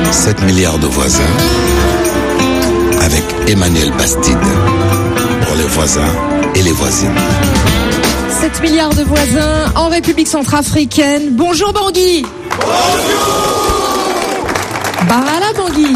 7 milliards de voisins avec Emmanuel Bastide pour les voisins et les voisines. 7 milliards de voisins en République centrafricaine. Bonjour Bangui. Bonjour. Barala Bangui.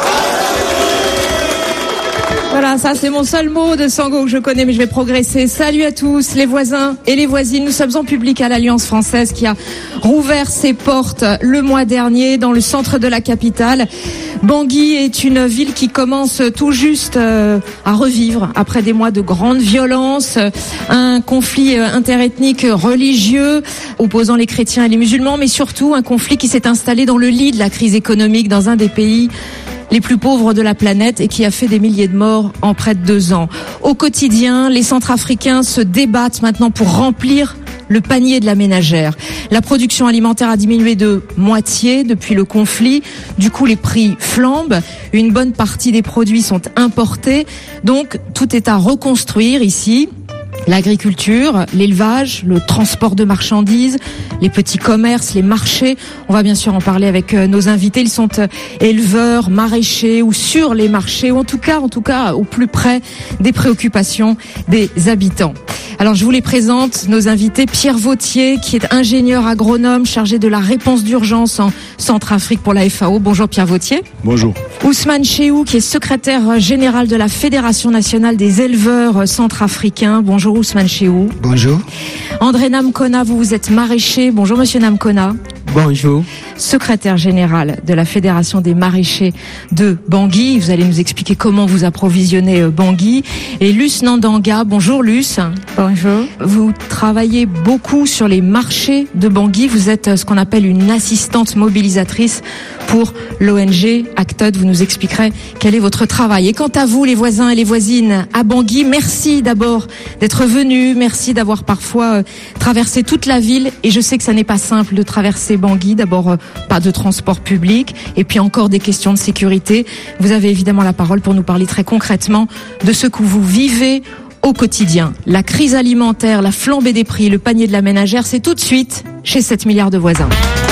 Voilà, ça c'est mon seul mot de Sango que je connais, mais je vais progresser. Salut à tous, les voisins et les voisines. Nous sommes en public à l'Alliance française qui a rouvert ses portes le mois dernier dans le centre de la capitale. Bangui est une ville qui commence tout juste à revivre après des mois de grande violence, un conflit interethnique religieux opposant les chrétiens et les musulmans, mais surtout un conflit qui s'est installé dans le lit de la crise économique dans un des pays les plus pauvres de la planète et qui a fait des milliers de morts en près de 2 ans. Au quotidien, les Centrafricains se débattent maintenant pour remplir le panier de la ménagère. La production alimentaire a diminué de moitié depuis le conflit. Du coup, les prix flambent. Une bonne partie des produits sont importés. Donc, tout est à reconstruire ici. L'agriculture, l'élevage, le transport de marchandises, les petits commerces, les marchés. On va bien sûr en parler avec nos invités. Ils sont éleveurs, maraîchers ou sur les marchés, ou en tout cas au plus près des préoccupations des habitants. Alors je vous les présente, nos invités. Pierre Vautier, qui est ingénieur agronome chargé de la réponse d'urgence en Centrafrique pour la FAO. Bonjour Pierre Vautier. Bonjour. Ousmane Chehou, qui est secrétaire général de la Fédération nationale des éleveurs centrafricains. Bonjour Ousmane Chehou. Bonjour. André Namkona, vous êtes maraîcher. Bonjour Monsieur Namkona. Bonjour. Secrétaire général de la Fédération des maraîchers de Bangui. Vous allez nous expliquer comment vous approvisionnez Bangui. Et Luce Nandanga. Bonjour Luce. Bonjour. Vous travaillez beaucoup sur les marchés de Bangui. Vous êtes ce qu'on appelle une assistante mobilisatrice pour l'ONG Acted. Vous nous expliquerez quel est votre travail. Et quant à vous, les voisins et les voisines à Bangui, merci d'abord d'être venus. Merci d'avoir parfois traversé toute la ville. Et je sais que ça n'est pas simple de traverser Bangui. D'abord, pas de transport public. Et puis encore des questions de sécurité. Vous avez évidemment la parole pour nous parler très concrètement de ce que vous vivez au quotidien. La crise alimentaire, la flambée des prix, le panier de la ménagère, c'est tout de suite chez 7 milliards de voisins.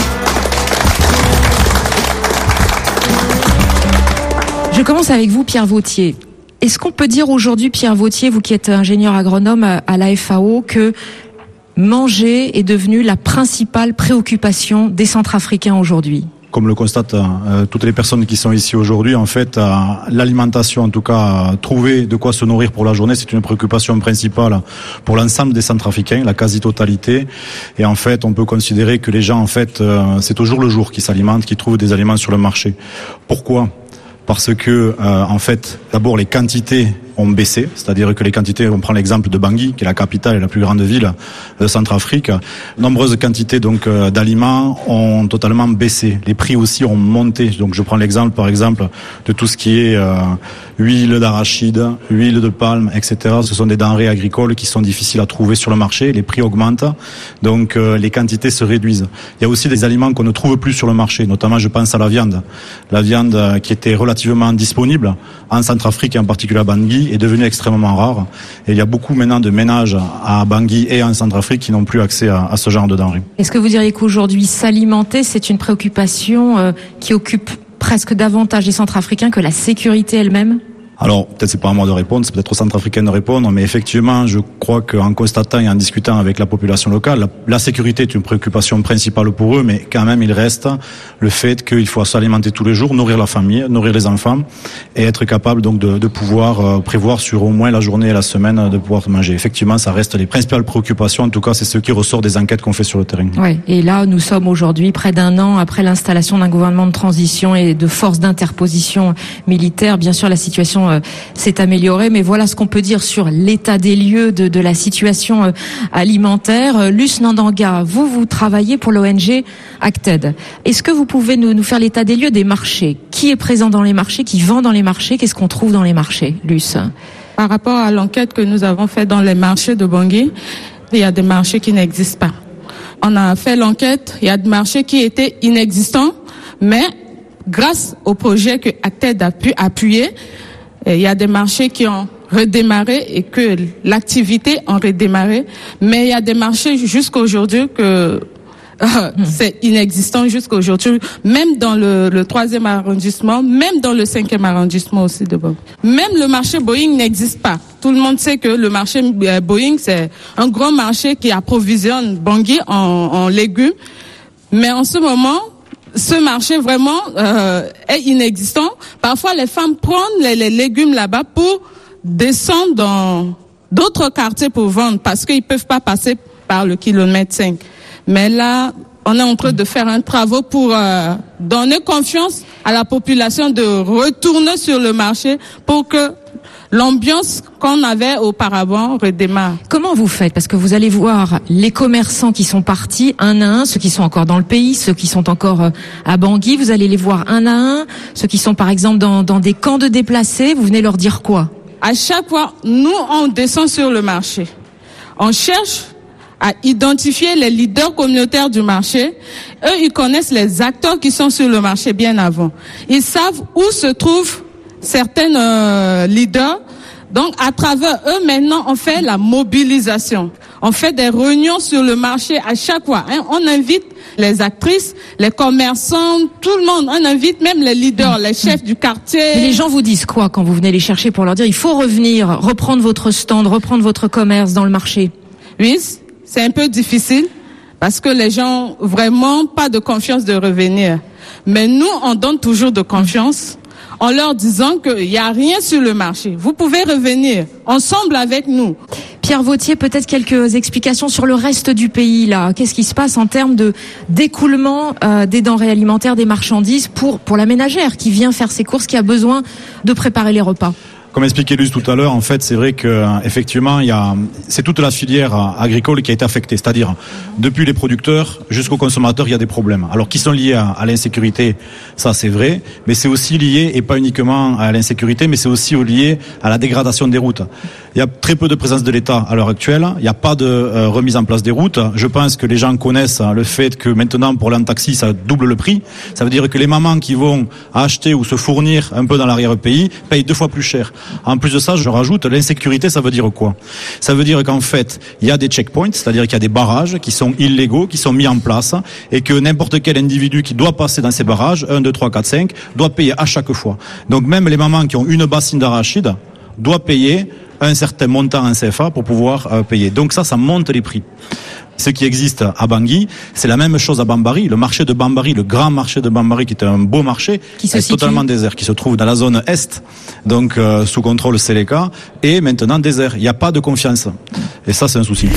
Je commence avec vous, Pierre Vautier. Est-ce qu'on peut dire aujourd'hui, Pierre Vautier, vous qui êtes ingénieur agronome à la FAO, que manger est devenu la principale préoccupation des Centrafricains aujourd'hui ? Comme le constatent toutes les personnes qui sont ici aujourd'hui, en fait, l'alimentation, en tout cas, trouver de quoi se nourrir pour la journée, c'est une préoccupation principale pour l'ensemble des Centrafricains, la quasi-totalité. Et en fait, on peut considérer que les gens, en fait, c'est au jour le jour qu'ils s'alimentent, qu'ils trouvent des aliments sur le marché. Pourquoi ? Parce que, en fait, d'abord, les quantités ont baissé, c'est-à-dire que les quantités, on prend l'exemple de Bangui, qui est la capitale et la plus grande ville de Centrafrique, nombreuses quantités donc d'aliments ont totalement baissé. Les prix aussi ont monté. Donc je prends l'exemple, par exemple, de tout ce qui est huile d'arachide, huile de palme, etc. Ce sont des denrées agricoles qui sont difficiles à trouver sur le marché. Les prix augmentent, donc les quantités se réduisent. Il y a aussi des aliments qu'on ne trouve plus sur le marché, notamment je pense à la viande. La viande qui était relativement disponible en Centrafrique et en particulier à Bangui est devenue extrêmement rare. Et il y a beaucoup maintenant de ménages à Bangui et en Centrafrique qui n'ont plus accès à ce genre de denrées. Est-ce que vous diriez qu'aujourd'hui, s'alimenter, c'est une préoccupation qui occupe presque davantage les Centrafricains que la sécurité elle-même ? Alors, peut-être c'est pas à moi de répondre, c'est peut-être aux Centrafricains de répondre, mais effectivement, je crois qu'en constatant et en discutant avec la population locale, la sécurité est une préoccupation principale pour eux, mais quand même, il reste le fait qu'il faut s'alimenter tous les jours, nourrir la famille, nourrir les enfants, et être capable donc de pouvoir prévoir sur au moins la journée et la semaine de pouvoir manger. Effectivement, ça reste les principales préoccupations, en tout cas, c'est ce qui ressort des enquêtes qu'on fait sur le terrain. Oui, et là, nous sommes aujourd'hui près d'1 an après l'installation d'un gouvernement de transition et de forces d'interposition militaire. Bien sûr, la situation s'est améliorée, mais voilà ce qu'on peut dire sur l'état des lieux de la situation alimentaire. Luce Nandanga, vous travaillez pour l'ONG Acted. Est-ce que vous pouvez nous faire l'état des lieux des marchés ? Qui est présent dans les marchés ? Qui vend dans les marchés ? Qu'est-ce qu'on trouve dans les marchés, Luce ? Par rapport à l'enquête que nous avons faite dans les marchés de Bangui, il y a des marchés qui n'existent pas. On a fait l'enquête, il y a des marchés qui étaient inexistants, mais grâce au projet que Acted a pu appuyer, il y a des marchés qui ont redémarré et que l'activité a redémarré, mais il y a des marchés jusqu'à aujourd'hui que c'est inexistant jusqu'à aujourd'hui, même dans le 3e arrondissement, même dans le 5e arrondissement aussi de Bangui. Même le marché Boeing n'existe pas. Tout le monde sait que le marché Boeing, c'est un grand marché qui approvisionne Bangui en légumes. Mais en ce moment, ce marché vraiment est inexistant. Parfois, les femmes prennent les légumes là-bas pour descendre dans d'autres quartiers pour vendre parce qu'ils peuvent pas passer par le kilomètre 5. Mais là, on est en train de faire un travail pour donner confiance à la population de retourner sur le marché pour que l'ambiance qu'on avait auparavant redémarre. Comment vous faites? Parce que vous allez voir les commerçants qui sont partis un à un, ceux qui sont encore dans le pays, ceux qui sont encore à Bangui, vous allez les voir un à un, ceux qui sont par exemple dans des camps de déplacés, vous venez leur dire quoi? À chaque fois, nous, on descend sur le marché. On cherche à identifier les leaders communautaires du marché. Eux, ils connaissent les acteurs qui sont sur le marché bien avant. Ils savent où se trouvent certains leaders. Donc, à travers eux, maintenant, on fait la mobilisation. On fait des réunions sur le marché à chaque fois. On invite les actrices, les commerçants, tout le monde. On invite même les leaders, les chefs du quartier. Mais les gens vous disent quoi quand vous venez les chercher pour leur dire il faut revenir, reprendre votre stand, reprendre votre commerce dans le marché? Oui, c'est un peu difficile parce que les gens vraiment pas de confiance de revenir. Mais nous, on donne toujours de confiance en leur disant qu'il n'y a rien sur le marché. Vous pouvez revenir ensemble avec nous. Pierre Vautier, peut-être quelques explications sur le reste du pays, là. Qu'est-ce qui se passe en termes d'écoulement des denrées alimentaires, des marchandises pour la ménagère qui vient faire ses courses, qui a besoin de préparer les repas? Comme expliqué Luce tout à l'heure, en fait, c'est vrai que effectivement, c'est toute la filière agricole qui a été affectée. C'est-à-dire, depuis les producteurs jusqu'aux consommateurs, il y a des problèmes. Alors, qui sont liés à l'insécurité, ça c'est vrai, mais c'est aussi lié, et pas uniquement à l'insécurité, mais c'est aussi lié à la dégradation des routes. Il y a très peu de présence de l'État à l'heure actuelle. Il n'y a pas de remise en place des routes. Je pense que les gens connaissent le fait que maintenant, pour aller en taxi, ça double le prix. Ça veut dire que les mamans qui vont acheter ou se fournir un peu dans l'arrière-pays payent 2 fois plus cher. En plus de ça, je rajoute, l'insécurité, ça veut dire quoi? Ça veut dire qu'en fait, il y a des checkpoints, c'est-à-dire qu'il y a des barrages qui sont illégaux, qui sont mis en place, et que n'importe quel individu qui doit passer dans ces barrages, 1, 2, 3, 4, 5, doit payer à chaque fois. Donc même les mamans qui ont une bassine d'arachide doivent payer un certain montant en CFA pour pouvoir payer. Donc ça monte les prix. Ce qui existe à Bangui, c'est la même chose à Bambari. Le marché de Bambari, le grand marché de Bambari, qui est un beau marché, est totalement désert, qui se trouve dans la zone est, donc sous contrôle Seleka, et maintenant désert. Il n'y a pas de confiance. Et ça, c'est un souci.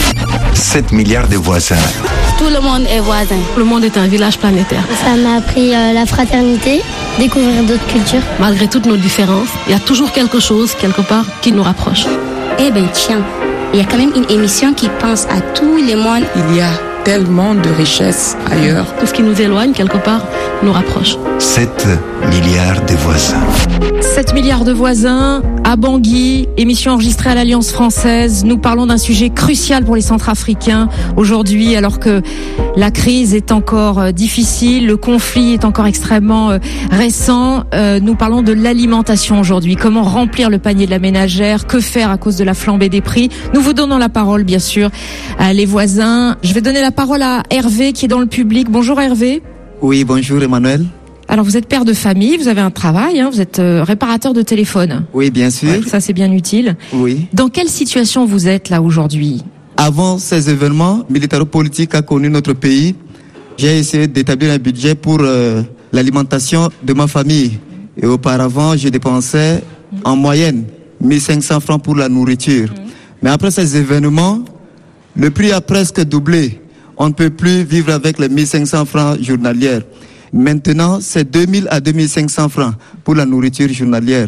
7 milliards de voisins. Tout le monde est voisin. Le monde est un village planétaire. Ça m'a appris la fraternité, découvrir d'autres cultures. Malgré toutes nos différences, il y a toujours quelque chose, quelque part, qui nous rapproche. Eh ben tiens, il y a quand même une émission qui pense à tous les mondes. Il y a tellement de richesses ailleurs. Tout ce qui nous éloigne, quelque part, nous rapproche. 7 milliards de voisins. 7 milliards de voisins à Bangui, émission enregistrée à l'Alliance française. Nous parlons d'un sujet crucial pour les Centrafricains aujourd'hui, alors que la crise est encore difficile, le conflit est encore extrêmement récent. Nous parlons de l'alimentation aujourd'hui. Comment remplir le panier de la ménagère? Que faire à cause de la flambée des prix? Nous vous donnons la parole, bien sûr, à les voisins. Je vais donner la parole à Hervé qui est dans le public. Bonjour Hervé. Oui, bonjour Emmanuel. Alors vous êtes père de famille, vous avez un travail, vous êtes réparateur de téléphone. Oui, bien sûr. Ouais, ça c'est bien utile. Oui. Dans quelle situation vous êtes là aujourd'hui? Avant ces événements, militaro-politique a connu notre pays. J'ai essayé d'établir un budget pour l'alimentation de ma famille. Et auparavant, je dépensais en moyenne 1500 francs pour la nourriture. Mais après ces événements, le prix a presque doublé. On ne peut plus vivre avec les 1500 francs journalières. Maintenant, c'est 2000 à 2500 francs pour la nourriture journalière.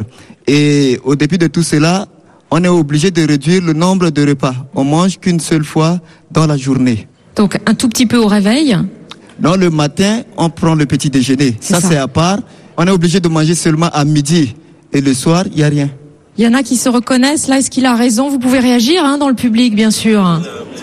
Et au début de tout cela, on est obligé de réduire le nombre de repas. On mange qu'une seule fois dans la journée. Donc un tout petit peu au réveil? Non, le matin, on prend le petit déjeuner. Ça, c'est à part. On est obligé de manger seulement à midi. Et le soir, il n'y a rien. Il y en a qui se reconnaissent. Là, est-ce qu'il a raison? Vous pouvez réagir dans le public, bien sûr.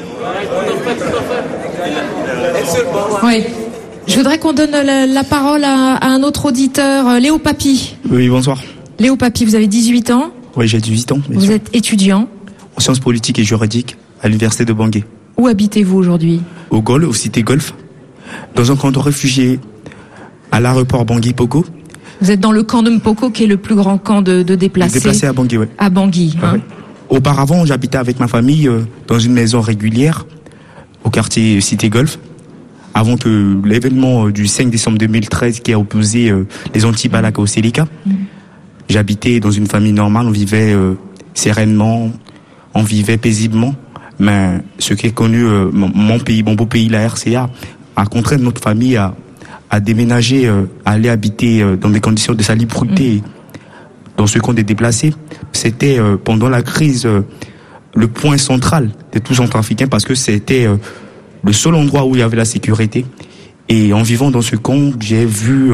Oui. Je voudrais qu'on donne la parole à un autre auditeur, Léo Papy. Oui, bonsoir. Léo Papy, vous avez 18 ans? Oui, j'ai 18 ans. Vous êtes étudiant? En sciences politiques et juridiques à l'université de Bangui. Où habitez-vous aujourd'hui? Au Gol, au Cité Golf. dans un camp de réfugiés à l'aéroport Bangui-Poko. Vous êtes dans le camp de Mpoko, qui est le plus grand camp de déplacés. Déplacés à Bangui, oui. À Bangui. Hein. Ouais. Auparavant, j'habitais avec ma famille dans une maison régulière au quartier Cité Golf. Avant que l'événement du 5 décembre 2013 qui a opposé les Anti-Balaka au Seleka. J'habitais dans une famille normale, on vivait sereinement, on vivait paisiblement. Mais ce qui est connu, mon pays, mon beau pays, la RCA, a contraint notre famille à déménager, à aller habiter dans des conditions de salubrité dans ce camp des déplacés. C'était pendant la crise le point central de tous les Centrafricains parce que c'était le seul endroit où il y avait la sécurité. Et en vivant dans ce camp, j'ai vu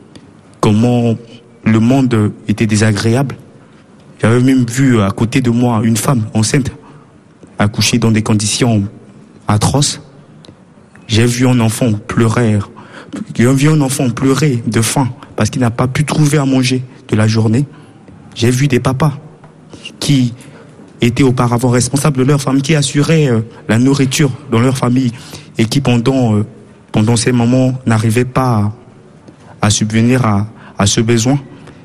comment le monde était désagréable. J'avais même vu à côté de moi une femme enceinte accoucher dans des conditions atroces. J'ai vu un enfant pleurer. J'ai vu un enfant pleurer de faim parce qu'il n'a pas pu trouver à manger de la journée. J'ai vu des papas qui étaient auparavant responsables de leur famille, qui assuraient la nourriture dans leur famille et qui pendant ces moments n'arrivaient pas à subvenir à ce besoin.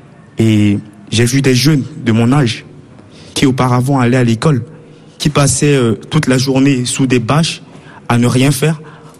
Et j'ai vu des jeunes de mon âge qui auparavant allaient à l'école, qui passaient toute la journée sous des bâches à ne rien faire.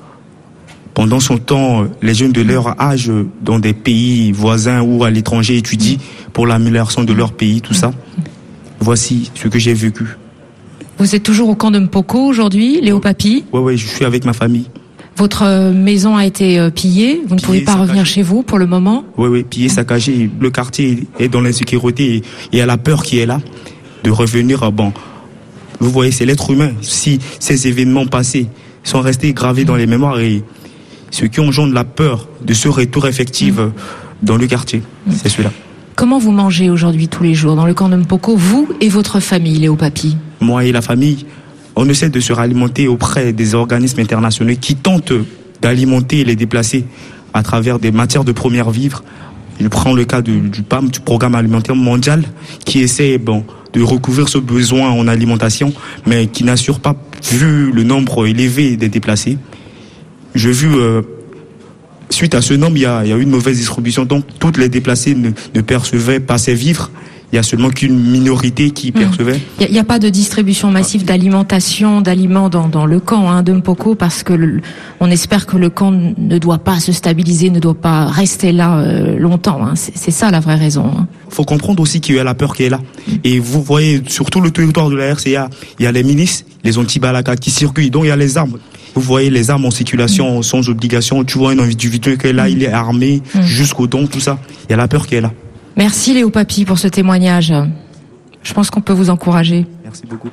Pendant son temps, les jeunes de leur âge dans des pays voisins ou à l'étranger étudient pour l'amélioration de leur pays, tout ça. Voici ce que j'ai vécu. Vous êtes toujours au camp de Mpoko aujourd'hui, Léo Papy? Oui, je suis avec ma famille. Votre maison a été pillée, vous ne pouvez pas revenir chez vous pour le moment? Oui, pillée, saccagée. Le quartier est dans l'insécurité et il y a la peur qui est là de revenir. Bon, vous voyez, c'est l'être humain. Si ces événements passés sont restés gravés dans les mémoires et ce qui engendre la peur de ce retour effectif dans le quartier, c'est cela. Comment vous mangez aujourd'hui tous les jours dans le camp de Mpoko, vous et votre famille, Léo Papy? Moi et la famille, on essaie de se réalimenter auprès des organismes internationaux qui tentent d'alimenter les déplacés à travers des matières de première vivre. Je prends le cas du PAM, du Programme alimentaire mondial, qui essaie de recouvrir ce besoin en alimentation, mais qui n'assure pas, vu le nombre élevé des déplacés. J'ai vu, suite à ce nombre, il y a eu une mauvaise distribution, donc toutes les déplacés ne percevaient pas ces vivres. Il y a seulement qu'une minorité qui percevait. Il n'y a pas de distribution massive d'aliments dans le camp de Mpoko parce que on espère que le camp ne doit pas se stabiliser, ne doit pas rester là longtemps. C'est ça la vraie raison. Faut comprendre aussi qu'il y a la peur qui est là. Et vous voyez, sur tout le territoire de la RCA, il y a les milices, les anti-balaka qui circulent, donc il y a les armes. Vous voyez les armes en circulation sans obligation. Tu vois un individu qui est là, il est armé jusqu'au don, tout ça. Il y a la peur qui est là. Merci Léo Papy pour ce témoignage. Je pense qu'on peut vous encourager. Merci beaucoup.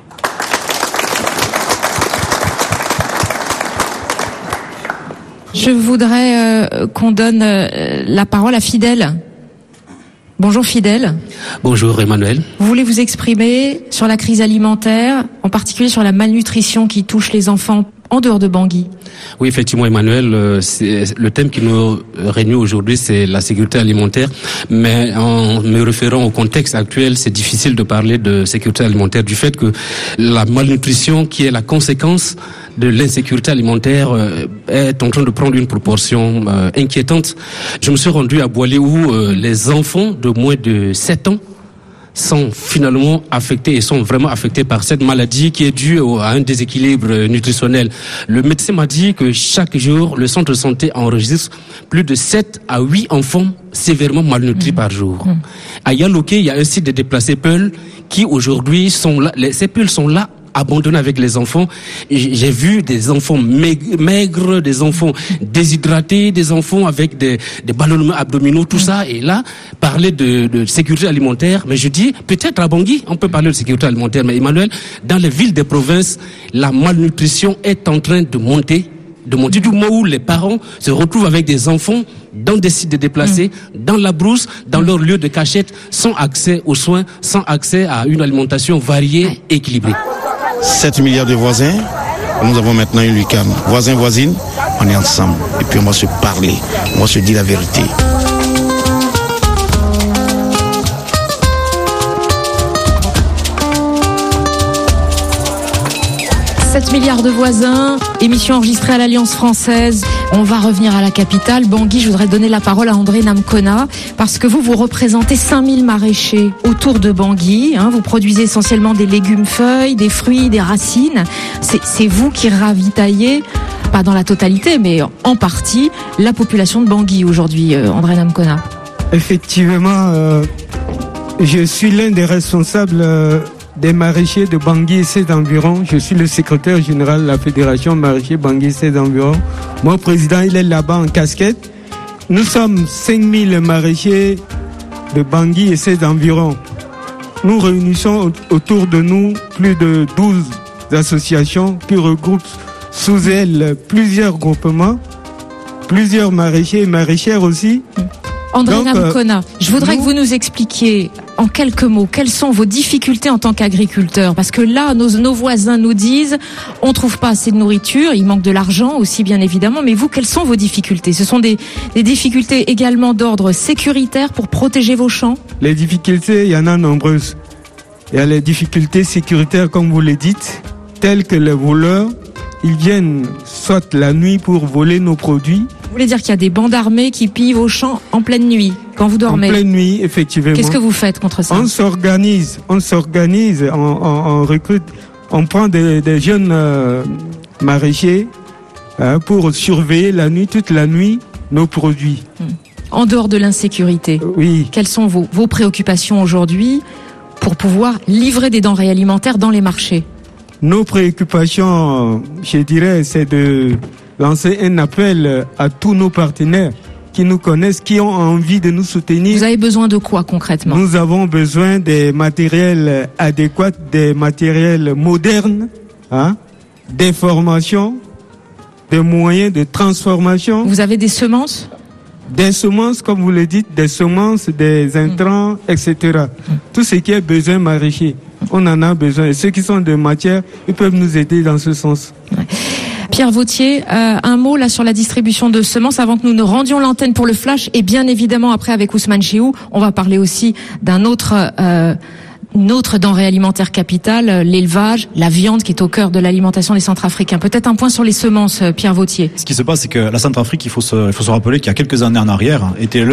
Je voudrais qu'on donne la parole à Fidèle. Bonjour Fidèle. Bonjour Emmanuel. Vous voulez vous exprimer sur la crise alimentaire, en particulier sur la malnutrition qui touche les enfants en dehors de Bangui? Oui, effectivement, Emmanuel, c'est le thème qui nous réunit aujourd'hui, c'est la sécurité alimentaire. Mais en me référant au contexte actuel, c'est difficile de parler de sécurité alimentaire du fait que la malnutrition, qui est la conséquence de l'insécurité alimentaire, est en train de prendre une proportion inquiétante. Je me suis rendu à Boilé où les enfants de moins de 7 ans sont finalement affectés et sont vraiment affectés par cette maladie qui est due à un déséquilibre nutritionnel. Le médecin m'a dit que chaque jour, le centre de santé enregistre plus de 7 à 8 enfants sévèrement malnutris par jour. À Yaloké, il y a un site de déplacés Peul qui aujourd'hui sont là, ces Peuls sont là abandonnés avec les enfants. J'ai vu des enfants maigres, des enfants déshydratés, des enfants avec des ballonnements abdominaux, tout ça. Et là, parler de sécurité alimentaire, mais je dis, peut-être à Bangui, on peut parler de sécurité alimentaire, mais Emmanuel, dans les villes des provinces, la malnutrition est en train de monter du moment où les parents se retrouvent avec des enfants dans des sites de déplacés, dans la brousse, dans leur lieu de cachette, sans accès aux soins, sans accès à une alimentation variée, équilibrée. 7 milliards de voisins, nous avons maintenant une lucane. Voisins, voisines, on est ensemble. Et puis on va se parler, on va se dire la vérité. 7 milliards de voisins, émission enregistrée à l'Alliance française. On va revenir à la capitale, Bangui. Je voudrais donner la parole à André Namkona, parce que vous représentez 5000 maraîchers autour de Bangui. Vous produisez essentiellement des légumes feuilles, des fruits, des racines. C'est vous qui ravitaillez, pas dans la totalité, mais en partie, la population de Bangui aujourd'hui, André Namkona. Effectivement, je suis l'un des responsables des maraîchers de Bangui et ses environs. Je suis le secrétaire général de la Fédération maraîchers Bangui et ses environs. Mon président, il est là-bas en casquette. Nous sommes 5000 maraîchers de Bangui et ses environs. Nous réunissons autour de nous plus de 12 associations qui regroupent sous elles plusieurs groupements, plusieurs maraîchers et maraîchères aussi. André Namkona, je voudrais que vous nous expliquiez en quelques mots quelles sont vos difficultés en tant qu'agriculteur. Parce que là, nos voisins nous disent on trouve pas assez de nourriture, il manque de l'argent aussi bien évidemment. Mais vous, quelles sont vos difficultés? Ce sont des difficultés également d'ordre sécuritaire pour protéger vos champs? Les difficultés, il y en a nombreuses. Il y a les difficultés sécuritaires, comme vous le dites, telles que les voleurs, ils viennent soit la nuit pour voler nos produits. Vous voulez dire qu'il y a des bandes armées qui pillent vos champs en pleine nuit, quand vous dormez? En pleine nuit, effectivement. Qu'est-ce que vous faites contre ça? On s'organise, on recrute, on prend des jeunes maraîchers pour surveiller la nuit, toute la nuit, nos produits. En dehors de l'insécurité, oui. Quelles sont vos préoccupations aujourd'hui pour pouvoir livrer des denrées alimentaires dans les marchés? Nos préoccupations, je dirais, c'est de lancer un appel à tous nos partenaires qui nous connaissent, qui ont envie de nous soutenir. Vous avez besoin de quoi concrètement? Nous avons besoin des matériels adéquats, des matériels modernes, des formations, des moyens de transformation. Vous avez des semences? Des semences, comme vous le dites, des semences, des intrants, etc. Tout ce qui est besoin maraîcher, on en a besoin. Et ceux qui sont de matière, ils peuvent nous aider dans ce sens. Pierre Vautier, un mot là sur la distribution de semences avant que nous ne rendions l'antenne pour le flash, et bien évidemment après avec Ousmane Chehou, on va parler aussi d'une autre denrée alimentaire capitale, l'élevage, la viande qui est au cœur de l'alimentation des Centrafricains. Peut-être un point sur les semences, Pierre Vautier. Ce qui se passe, c'est que la Centrafrique, il faut se rappeler qu'il y a quelques années en arrière, était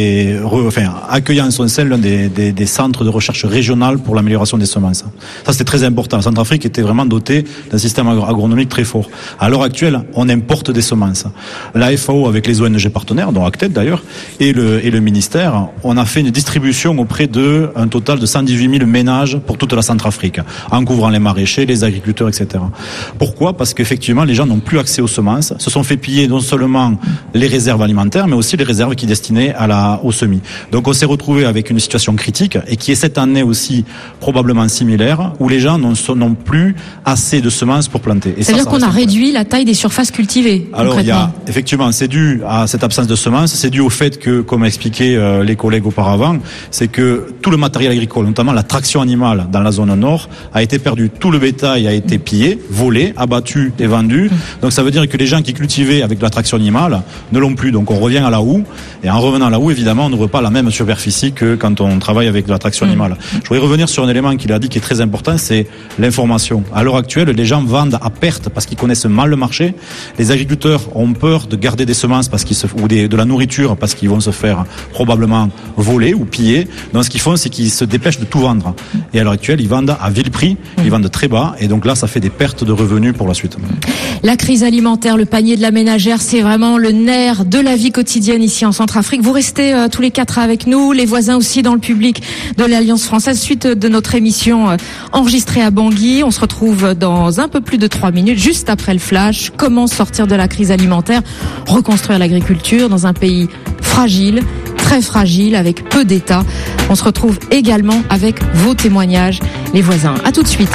accueillant en son sein l'un des centres de recherche régional pour l'amélioration des semences. Ça, c'était très important. La Centrafrique était vraiment dotée d'un système agronomique très fort. À l'heure actuelle, on importe des semences. La FAO, avec les ONG partenaires, dont Acted d'ailleurs, et le ministère, on a fait une distribution auprès de un total de 118 000 ménages pour toute la Centrafrique, en couvrant les maraîchers, les agriculteurs, etc. Pourquoi? Parce qu'effectivement, les gens n'ont plus accès aux semences, se sont fait piller non seulement les réserves alimentaires, mais aussi les réserves qui destinaient aux semis. Donc on s'est retrouvé avec une situation critique, et qui est cette année aussi probablement similaire, où les gens n'ont plus assez de semences pour planter. C'est-à-dire qu'on a réduit la taille des surfaces cultivées. Alors effectivement, c'est dû à cette absence de semences, c'est dû au fait que, comme expliquaient les collègues auparavant, c'est que tout le matériel agricole, notamment la traction animale dans la zone nord, a été perdu. Tout le bétail a été pillé, volé, abattu et vendu. Donc ça veut dire que les gens qui cultivaient avec de la traction animale ne l'ont plus. Donc on revient à la houe. Et en revenant à la houe, évidemment, on n'ouvre pas la même superficie que quand on travaille avec de la traction animale. Je voudrais revenir sur un élément qu'il a dit qui est très important, c'est l'information. À l'heure actuelle, les gens vendent à perte parce qu'ils connaissent mal le marché. Les agriculteurs ont peur de garder des semences ou de la nourriture parce qu'ils vont se faire probablement voler ou piller. Donc ce qu'ils font, c'est qu'ils se dépêchent de tout vendre. Et à l'heure actuelle, ils vendent à vil prix, ils vendent très bas, et donc là, ça fait des pertes de revenus pour la suite. La crise alimentaire, le panier de la ménagère, c'est vraiment le nerf de la vie quotidienne ici en Centrafrique. Vous restez tous les quatre avec nous, les voisins aussi dans le public de l'Alliance française, suite de notre émission enregistrée à Bangui. On se retrouve dans un peu plus de 3 minutes, juste après le flash. Comment sortir de la crise alimentaire, reconstruire l'agriculture dans un pays fragile, très fragile, avec peu d'État. On se retrouve également avec vos témoignages, les voisins. À tout de suite.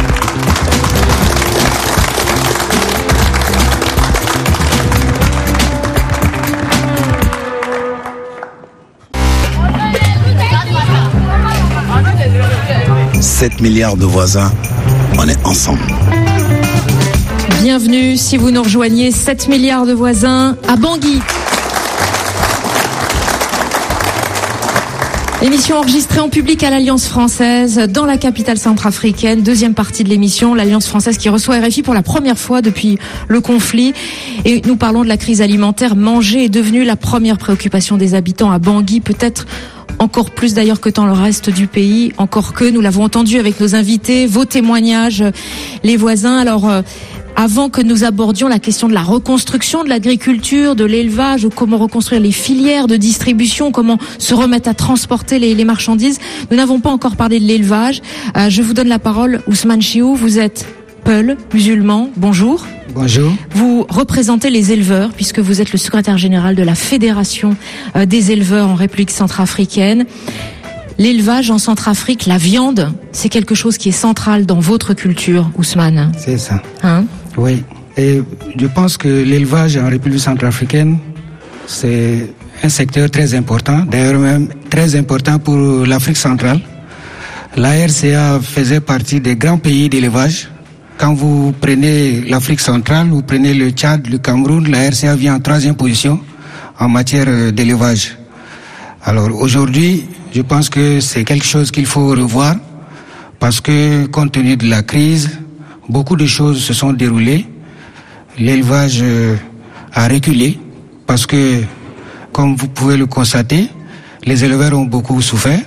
« 7 milliards de voisins, on est ensemble. » Bienvenue, si vous nous rejoignez, 7 milliards de voisins à Bangui. Émission enregistrée en public à l'Alliance française dans la capitale centrafricaine. Deuxième partie de l'émission, l'Alliance française qui reçoit RFI pour la première fois depuis le conflit. Et nous parlons de la crise alimentaire. Manger est devenu la première préoccupation des habitants à Bangui, peut-être encore plus d'ailleurs que dans le reste du pays. Encore que, nous l'avons entendu avec nos invités, vos témoignages, les voisins. Alors, avant que nous abordions la question de la reconstruction de l'agriculture, de l'élevage, comment reconstruire les filières de distribution, comment se remettre à transporter les marchandises, nous n'avons pas encore parlé de l'élevage. Je vous donne la parole, Ousmane Chiou, vous êtes Peul, musulman, bonjour. Bonjour. Vous représentez les éleveurs, puisque vous êtes le secrétaire général de la Fédération des éleveurs en République centrafricaine. L'élevage en Centrafrique, la viande, c'est quelque chose qui est central dans votre culture, Ousmane. C'est ça. Hein? Oui. Et je pense que l'élevage en République centrafricaine, c'est un secteur très important, d'ailleurs même très important pour l'Afrique centrale. La RCA faisait partie des grands pays d'élevage. Quand vous prenez l'Afrique centrale, vous prenez le Tchad, le Cameroun, la RCA vient en 3e position en matière d'élevage. Alors aujourd'hui, je pense que c'est quelque chose qu'il faut revoir parce que compte tenu de la crise, beaucoup de choses se sont déroulées. L'élevage a reculé parce que, comme vous pouvez le constater, les éleveurs ont beaucoup souffert.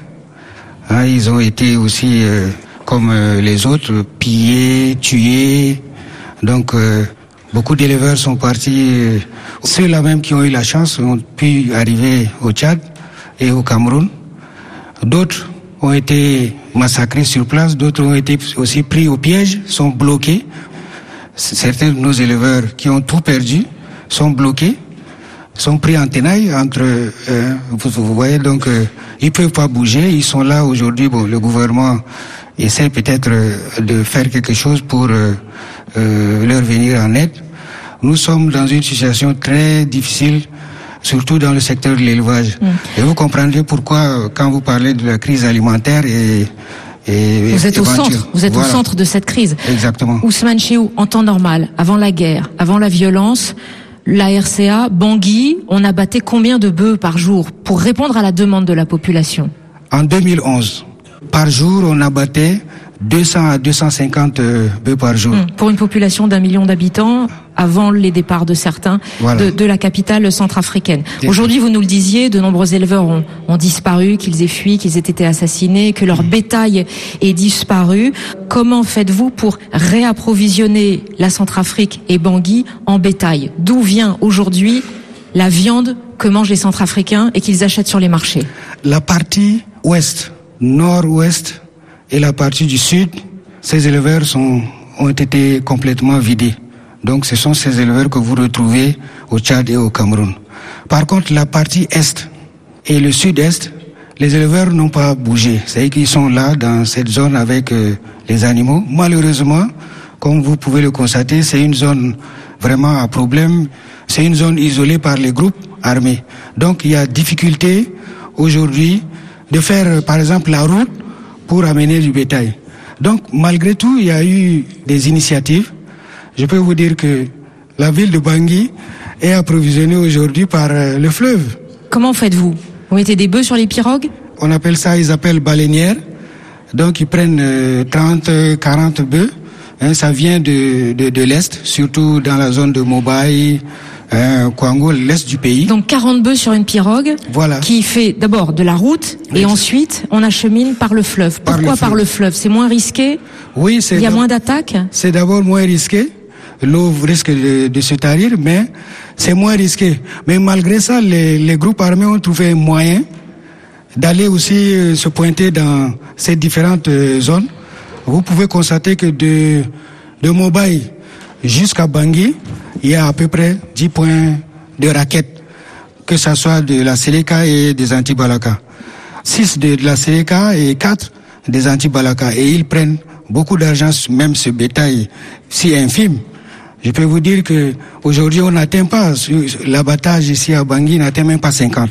Ils ont été aussi, comme les autres, pillés, tués. Donc, beaucoup d'éleveurs sont partis. Ceux-là même qui ont eu la chance ont pu arriver au Tchad et au Cameroun. D'autres ont été massacrés sur place, d'autres ont été aussi pris au piège, sont bloqués. Certains de nos éleveurs qui ont tout perdu sont bloqués, sont pris en tenaille entre... vous voyez, donc ils peuvent pas bouger, ils sont là aujourd'hui. Bon, le gouvernement essaie peut-être de faire quelque chose pour leur venir en aide. Nous sommes dans une situation très difficile, surtout dans le secteur de l'élevage. Et vous comprendrez pourquoi, quand vous parlez de la crise alimentaire vous êtes au centre, voilà, au centre de cette crise. Exactement. Ousmane Chiou, en temps normal, avant la guerre, avant la violence, la RCA, Bangui, on abattait combien de bœufs par jour pour répondre à la demande de la population? En 2011, par jour, on abattait 200 à 250 bœufs par jour. Pour une population d'1 million d'habitants, avant les départs de certains, voilà, de la capitale centrafricaine. Aujourd'hui, vous nous le disiez, de nombreux éleveurs ont disparu, qu'ils aient fui, qu'ils aient été assassinés, que leur bétail ait disparu. Comment faites-vous pour réapprovisionner la Centrafrique et Bangui en bétail? D'où vient aujourd'hui la viande que mangent les Centrafricains et qu'ils achètent sur les marchés? La partie ouest, nord-ouest et la partie du sud, ces éleveurs ont été complètement vidés. Donc ce sont ces éleveurs que vous retrouvez au Tchad et au Cameroun. Par contre, la partie est et le sud-est, les éleveurs n'ont pas bougé. C'est-à-dire qu'ils sont là dans cette zone avec les animaux. Malheureusement, comme vous pouvez le constater, c'est une zone vraiment à problème. C'est une zone isolée par les groupes armés. Donc il y a difficulté aujourd'hui de faire par exemple la route pour amener du bétail. Donc malgré tout, il y a eu des initiatives. Je peux vous dire que la ville de Bangui est approvisionnée aujourd'hui par le fleuve. Comment faites-vous? Vous mettez des bœufs sur les pirogues? On appelle ça, ils appellent baleinières. Donc ils prennent 30, 40 bœufs. Ça vient de l'Est, surtout dans la zone de Mobaï, Kwango, l'Est du pays. Donc 40 bœufs sur une pirogue, voilà, qui fait d'abord de la route et ensuite on achemine par le fleuve. Pourquoi par le fleuve? C'est moins risqué? Oui, il y a moins d'attaques? C'est d'abord moins risqué. L'eau risque de se tarir, mais c'est moins risqué. Mais malgré ça, les groupes armés ont trouvé un moyen d'aller aussi se pointer dans ces différentes zones. Vous pouvez constater que de Mobaï jusqu'à Bangui, il y a à peu près 10 points de raquettes, que ce soit de la Seleka et des anti-Balaka. 6 de la Seleka et 4 des anti-Balaka. Et ils prennent beaucoup d'argent, même ce bétail si infime. Je peux vous dire que aujourd'hui on n'atteint pas, l'abattage ici à Bangui n'atteint même pas 50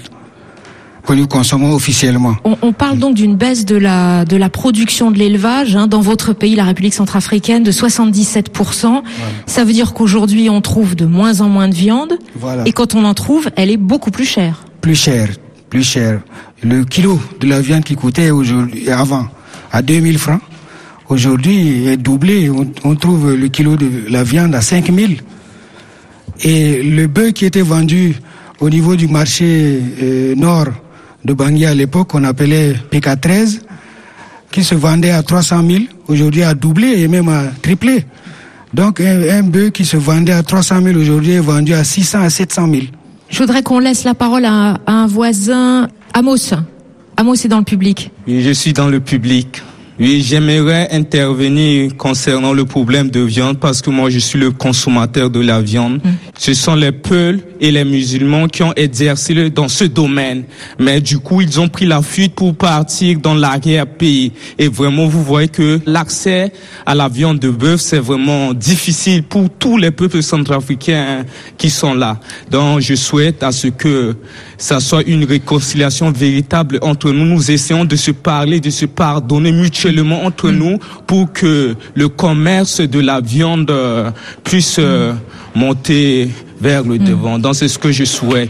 que nous consommons officiellement. On parle donc d'une baisse de la production de l'élevage dans votre pays, la République centrafricaine, de 77%. Voilà. Ça veut dire qu'aujourd'hui on trouve de moins en moins de viande. Voilà. Et quand on en trouve, elle est beaucoup plus chère. Plus chère. plus cher. Le kilo de la viande qui coûtait avant à 2000 francs, aujourd'hui est doublé. On trouve le kilo de la viande à 5000. Et le bœuf qui était vendu au niveau du marché nord de Bangui à l'époque, qu'on appelait PK13, qui se vendait à 300 000, aujourd'hui a doublé et même a triplé. Donc un bœuf qui se vendait à 300 000 aujourd'hui est vendu à 600 à 700 000. Je voudrais qu'on laisse la parole à un voisin. Amos. Amos est dans le public. Oui, je suis dans le public. Oui, j'aimerais intervenir concernant le problème de viande parce que moi je suis le consommateur de la viande. Ce sont les Peuls et les musulmans qui ont exercé dans ce domaine. Mais du coup, ils ont pris la fuite pour partir dans l'arrière-pays. Et vraiment, vous voyez que l'accès à la viande de bœuf, c'est vraiment difficile pour tous les peuples centrafricains qui sont là. Donc, je souhaite à ce que ça soit une réconciliation véritable entre nous. Nous essayons de se parler, de se pardonner mutuellement entre nous pour que le commerce de la viande puisse monter vers le devant. Donc c'est ce que je souhaite.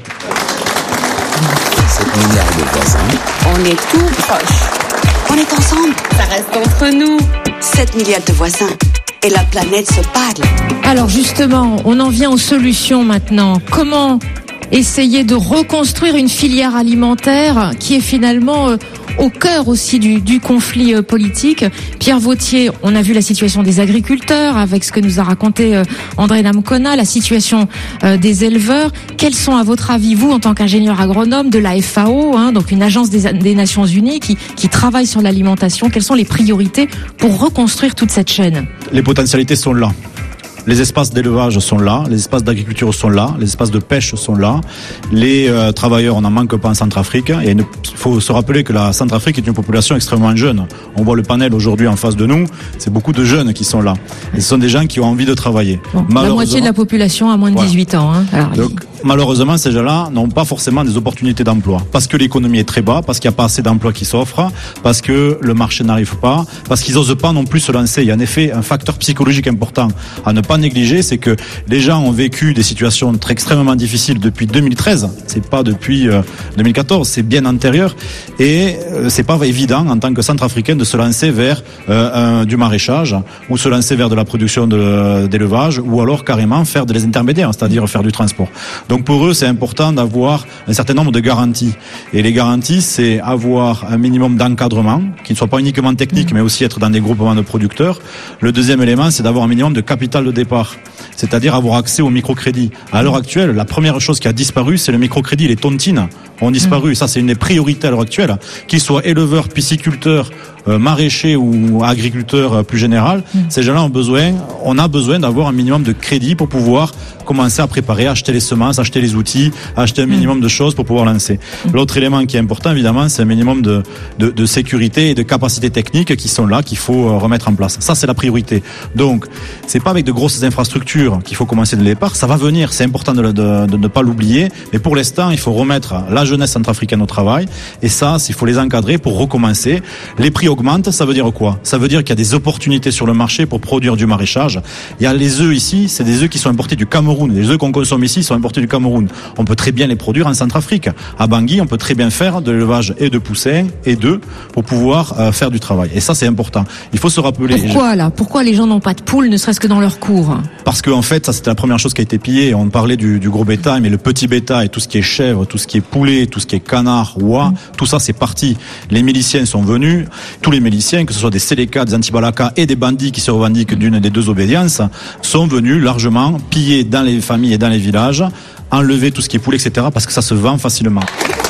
7 milliards de voisins. On est tout proches. On est ensemble. Ça reste entre nous. 7 milliards de voisins. Et la planète se parle. Alors justement, on en vient aux solutions maintenant. Comment essayer de reconstruire une filière alimentaire qui est finalement au cœur aussi du conflit politique. Pierre Vauthier, on a vu la situation des agriculteurs avec ce que nous a raconté André Namkona, la situation des éleveurs. Quels sont, à votre avis, vous, en tant qu'ingénieur agronome de la FAO, donc une agence des Nations Unies qui travaille sur l'alimentation, quelles sont les priorités pour reconstruire toute cette chaîne? Les potentialités sont là. Les espaces d'élevage sont là, les espaces d'agriculture sont là, les espaces de pêche sont là. Les travailleurs, on n'en manque pas en Centrafrique. Et il faut se rappeler que la Centrafrique est une population extrêmement jeune. On voit le panel aujourd'hui en face de nous, c'est beaucoup de jeunes qui sont là. Et ce sont des gens qui ont envie de travailler. Bon, la moitié de la population a moins de 18 ans. Alors, donc, malheureusement, ces gens-là n'ont pas forcément des opportunités d'emploi. Parce que l'économie est très bas, parce qu'il n'y a pas assez d'emplois qui s'offrent, parce que le marché n'arrive pas, parce qu'ils n'osent pas non plus se lancer. Il y a en effet un facteur psychologique important à ne pas négliger, c'est que les gens ont vécu des situations extrêmement difficiles depuis 2013. C'est pas depuis 2014, c'est bien antérieur. Et c'est pas évident en tant que Centrafricain de se lancer vers du maraîchage ou se lancer vers de la production d'élevage ou alors carrément faire des intermédiaires, c'est-à-dire faire du transport. Donc pour eux, c'est important d'avoir un certain nombre de garanties. Et les garanties, c'est avoir un minimum d'encadrement, qui ne soit pas uniquement technique, mais aussi être dans des groupements de producteurs. Le deuxième élément, c'est d'avoir un minimum de capital de départ, c'est-à-dire avoir accès au microcrédit. À l'heure actuelle, la première chose qui a disparu, c'est le microcrédit. Les tontines ont disparu. Ça, c'est une des priorités à l'heure actuelle. Qu'ils soient éleveurs, pisciculteurs, maraîchers ou agriculteurs plus général, ces gens-là on a besoin d'avoir un minimum de crédit pour pouvoir commencer à préparer, acheter les semences, acheter les outils, acheter un minimum de choses pour pouvoir lancer. L'autre élément qui est important, évidemment, c'est un minimum de sécurité et de capacité technique qui sont là, qu'il faut remettre en place. Ça, c'est la priorité. Donc, c'est pas avec de grosses infrastructures qu'il faut commencer de départ. Ça va venir, c'est important de ne pas l'oublier. Mais pour l'instant, il faut remettre la jeunesse centrafricaine au travail. Et ça, il faut les encadrer pour recommencer. Les prix augmentent, ça veut dire quoi? Ça veut dire qu'il y a des opportunités sur le marché pour produire du maraîchage. Il y a les œufs ici, c'est des œufs qui sont importés du Cameroun. Les œufs qu'on consomme ici sont importés du Cameroun. On peut très bien les produire en Centrafrique. À Bangui, on peut très bien faire de l'élevage et de poussins et d'œufs pour pouvoir faire du travail. Et ça, c'est important. Il faut se rappeler. Pourquoi les gens n'ont pas de poules, ne serait-ce que dans leur cour? Parce qu'en fait, ça c'était la première chose qui a été pillée. On parlait du gros bétail, mais le petit bétail, tout ce qui est chèvre, tout ce qui est poulet, tout ce qui est canard, oie, tout ça c'est parti. Les miliciens sont venus, tous les miliciens, que ce soit des Séléka, des Antibalaka et des bandits qui se revendiquent d'une des deux obédiences, sont venus largement piller dans les familles et dans les villages, enlever tout ce qui est poulet, etc. parce que ça se vend facilement.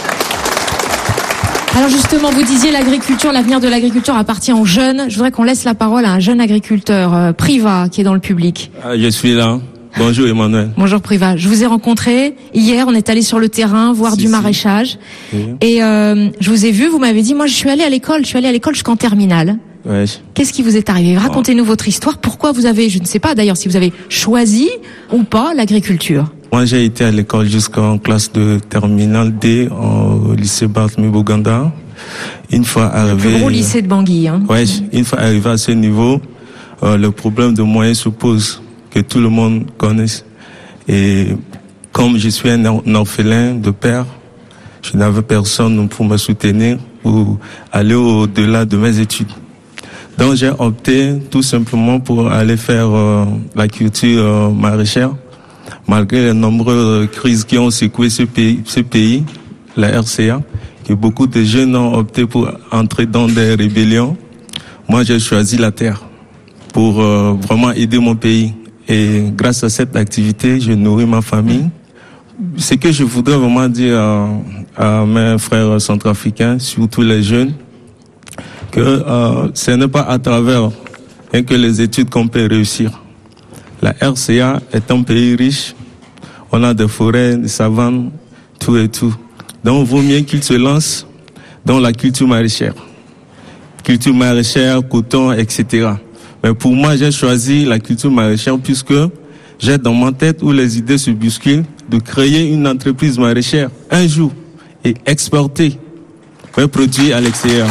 Alors justement, vous disiez l'agriculture, l'avenir de l'agriculture appartient aux jeunes. Je voudrais qu'on laisse la parole à un jeune agriculteur, Priva, qui est dans le public. Je suis là. Bonjour Emmanuel. Bonjour Priva. Je vous ai rencontré hier, on est allé sur le terrain voir du maraîchage. Et je vous ai vu, vous m'avez dit, moi je suis allé à l'école jusqu'en terminale. Ouais. Qu'est-ce qui vous est arrivé? Racontez-nous votre histoire. Pourquoi vous avez, je ne sais pas d'ailleurs si vous avez choisi ou pas l'agriculture? Moi, j'ai été à l'école jusqu'en classe de terminale D au lycée Barthélemy Boganda. Une fois arrivé... Le plus gros lycée de Bangui, Ouais, une fois arrivé à ce niveau, le problème de moyens se pose, que tout le monde connaisse. Et comme je suis un orphelin de père, Je n'avais personne pour me soutenir ou aller au-delà de mes études. Donc j'ai opté tout simplement pour aller faire la culture maraîchère. Malgré les nombreuses crises qui ont secoué ce pays, la RCA, que beaucoup de jeunes ont opté pour entrer dans des rébellions. Moi, j'ai choisi la terre pour vraiment aider mon pays. Et grâce à cette activité, je nourris ma famille. Ce que je voudrais vraiment dire à mes frères centrafricains, surtout les jeunes, que ce n'est pas à travers que les études qu'on peut réussir. La RCA est un pays riche. On a des forêts, des savanes, tout et tout. Donc, il vaut mieux qu'ils se lancent dans la culture maraîchère. Culture maraîchère, coton, etc. Mais pour moi, j'ai choisi la culture maraîchère puisque j'ai dans ma tête où les idées se bousculent de créer une entreprise maraîchère un jour et exporter mes produits à l'extérieur.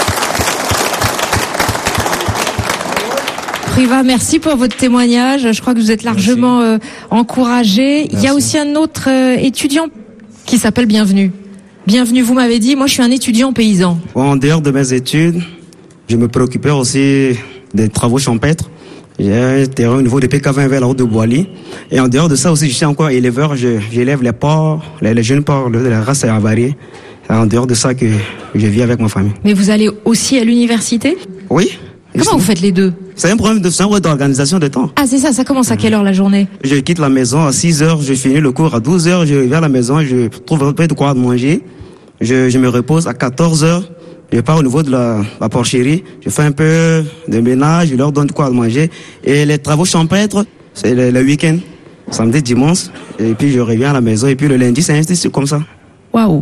Priva, merci pour votre témoignage. Je crois que vous êtes largement encouragé. Merci. Il y a aussi un autre étudiant qui s'appelle Bienvenue. Bienvenue, vous m'avez dit, moi je suis un étudiant paysan. En dehors de mes études, je me préoccupais aussi des travaux champêtres. J'ai un terrain au niveau de PK20 vers la route de Boily. Et en dehors de ça aussi, je suis encore éleveur. J'élève les porcs, les jeunes porcs de la race avariée. En dehors de ça que je vis avec ma famille. Mais vous allez aussi à l'université ? Oui. Comment vous faites les deux ? C'est un problème d'organisation de temps. Ah, c'est ça, ça commence à quelle heure la journée ? Je quitte la maison à 6h, je finis le cours à 12h, je reviens à la maison, je trouve un peu de quoi manger. Je me repose à 14h, je pars au niveau de la porcherie, je fais un peu de ménage, je leur donne de quoi manger. Et les travaux champêtres, c'est le week-end, samedi, dimanche, et puis je reviens à la maison, et puis le lundi, c'est comme ça. Waouh.